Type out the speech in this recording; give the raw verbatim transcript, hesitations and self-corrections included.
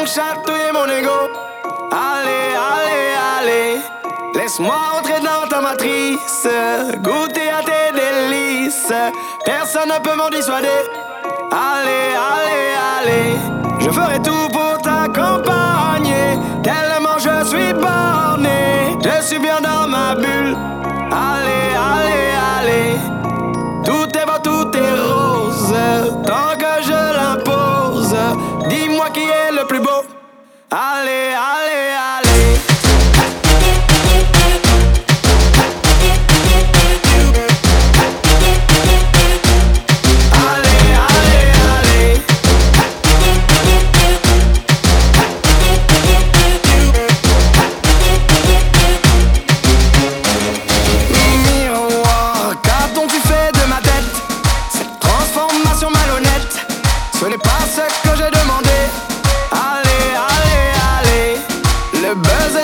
donc chatouiller mon ego. Allez, allez, allez, laisse-moi entrer dans ta matrice, goûter à tes délices. Personne ne peut m'en dissuader. Allez, allez, allez, je ferai tout pour t'accompagner. Tellement je suis borné, je suis bien dans ma bulle. Allez, allez, allez, tout est beau, tout est rose, tant que je l'impose. Dis-moi qui est le plus beau. Allez, allez, allez. Ce n'est pas ce que j'ai demandé. Allez, allez, allez, le buzz